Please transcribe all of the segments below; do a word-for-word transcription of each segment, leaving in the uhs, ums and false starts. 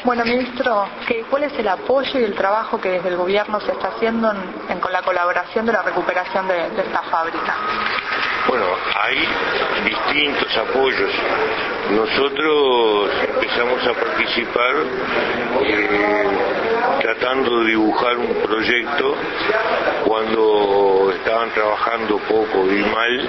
Bueno, ministro, ¿qué, ¿cuál es el apoyo y el trabajo que desde el gobierno se está haciendo en, en, con la colaboración de la recuperación de, de esta fábrica? Bueno, hay distintos apoyos. Nosotros empezamos a participar eh, tratando de dibujar un proyecto cuando estaban trabajando poco y mal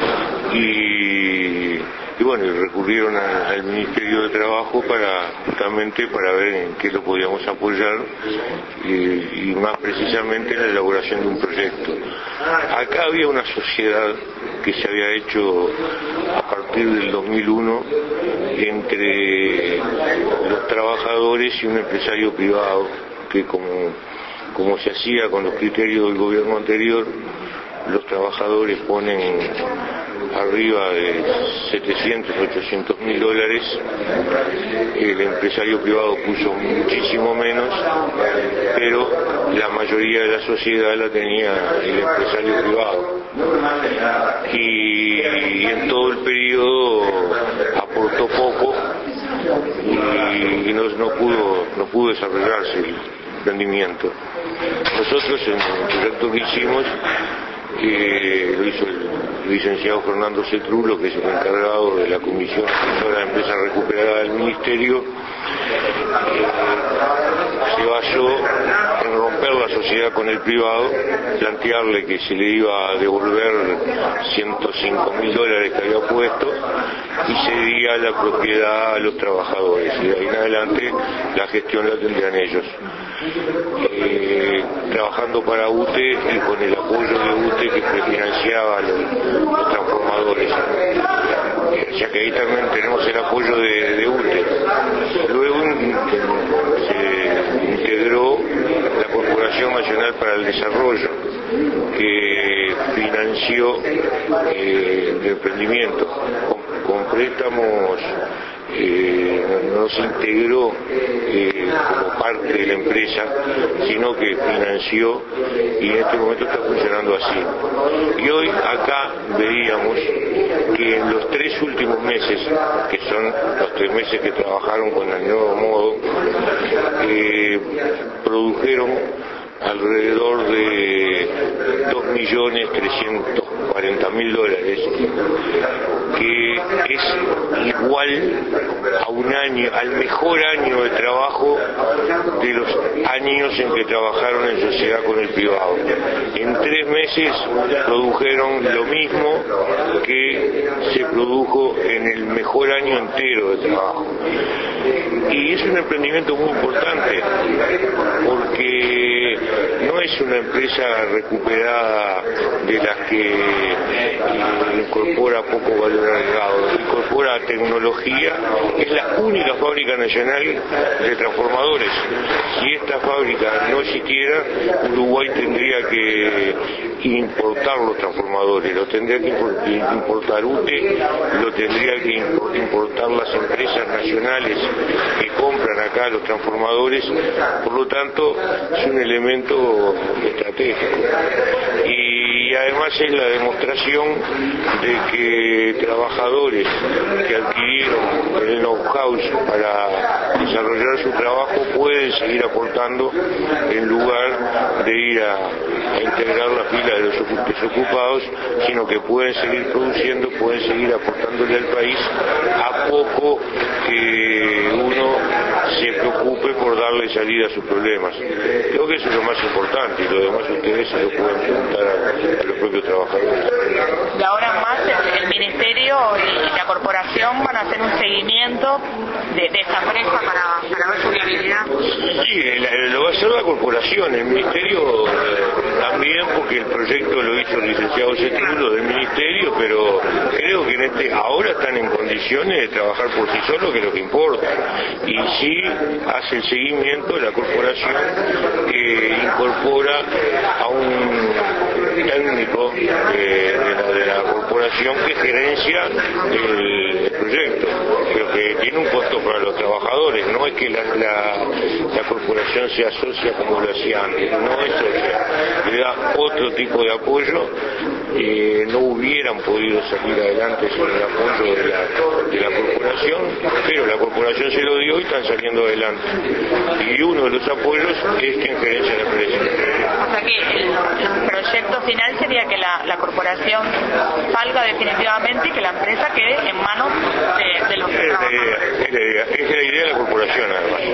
y, y bueno, recurrieron a, al Ministerio de Trabajo para justamente para ver en qué lo podíamos apoyar y, y más precisamente en la elaboración de un proyecto. Acá había una sociedad que se había hecho a partir del dos mil uno entre los trabajadores y un empresario privado que como, como se hacía con los criterios del gobierno anterior, los trabajadores ponen arriba de setecientos, ochocientos mil dólares, el empresario privado puso muchísimo menos, pero la mayoría de la sociedad la tenía el empresario privado. Y, y en todo el periodo aportó poco y, y no, no pudo, no pudo desarrollarse el rendimiento. Nosotros en el proyecto que hicimos, que lo hizo el licenciado Fernando Cetrulo, que es el encargado de la Comisión Asesora de Empresas Recuperadas del Ministerio, eh, se basó en romper la sociedad con el privado, plantearle que se le iba a devolver ciento cinco mil dólares que había puesto y cedía la propiedad a los trabajadores, y de ahí en adelante la gestión la tendrían ellos. Eh, trabajando para U T E y con el apoyo de U T E que prefinanciaba los, los transformadores, eh, ya que ahí también tenemos el apoyo de, de U T E. Luego se integró la Corporación Nacional para el Desarrollo, que financió eh, el emprendimiento con, con préstamos. Eh, no se integró eh, como parte de la empresa, sino que financió, y en este momento está funcionando así. Y hoy acá veíamos que en los tres últimos meses, que son los tres meses que trabajaron con el nuevo modo, eh, produjeron alrededor de dos millones trescientos cuarenta mil dólares, que es igual a un año, al mejor año de trabajo de los años en que trabajaron en sociedad con el privado. En tres meses produjeron lo mismo que se produjo en el mejor año entero de trabajo. Y es un emprendimiento muy importante porque no es una empresa recuperada de las que eh, incorpora poco valor agregado, incorpora tecnología, es la única fábrica nacional de transformadores. Si esta fábrica no existiera, Uruguay tendría que importar los transformadores, lo tendría que importar U T E, lo tendría que importar las empresas nacionales que compran acá los transformadores, por lo tanto es un elemento estratégico. Y además es la demostración de que trabajadores que adquirieron el know-how para desarrollar su trabajo pueden seguir aportando en lugar de ir a, a integrar la fila de los desocupados, sino que pueden seguir produciendo, pueden seguir aportándole al país a poco que uno se preocupe por darle salida a sus problemas. Creo que eso es lo más importante, y lo demás ustedes se lo pueden preguntar a, a los propios trabajadores. Y ahora más el, el Ministerio y la Corporación van a hacer un seguimiento de, de esta empresa para, para ver su viabilidad. Sí, el, lo va a hacer la Corporación, el Ministerio eh, también, porque el proyecto lo hizo el licenciado Cetrulo del Ministerio, pero creo que en este ahora están en condiciones de trabajar por sí solos, que es lo que importa. Y sí hace el seguimiento de la Corporación, que incorpora a un técnico de, de la, de la corporación que gerencia el proyecto, pero que tiene un costo para los trabajadores. No es que la, la, la corporación sea socia como lo hacía antes, no es socia, le da otro tipo de apoyo. Eh, no hubieran podido salir adelante sin el apoyo de la, de la corporación, pero la corporación se lo dio y están saliendo adelante. Y uno de los apoyos es quien gerencia la empresa. O sea que el, el proyecto final sería que la, la corporación salga definitivamente y que la empresa quede en manos de, de los trabajadores. Es la idea, es la idea de la corporación además.